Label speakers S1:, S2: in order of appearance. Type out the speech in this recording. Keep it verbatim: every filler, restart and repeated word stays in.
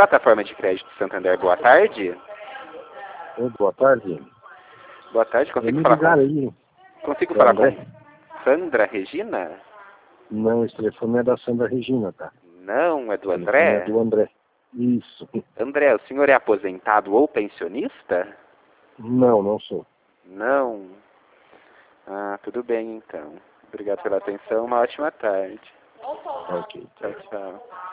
S1: Plataforma de Crédito Santander, boa tarde.
S2: Oi, boa tarde.
S1: Boa tarde, consigo
S2: Me
S1: falar
S2: ligaram
S1: com...
S2: aí.
S1: Consigo
S2: É
S1: falar
S2: André?
S1: com Sandra Regina?
S2: Não, esse telefone é da Sandra Regina, tá?
S1: Não, é do
S2: O telefone é
S1: André?
S2: do André. Isso.
S1: André, o senhor é aposentado ou pensionista?
S2: Não, não sou.
S1: Não. Ah, tudo bem então. Obrigado pela atenção, uma ótima tarde.
S2: Ok.
S1: Tchau, tchau.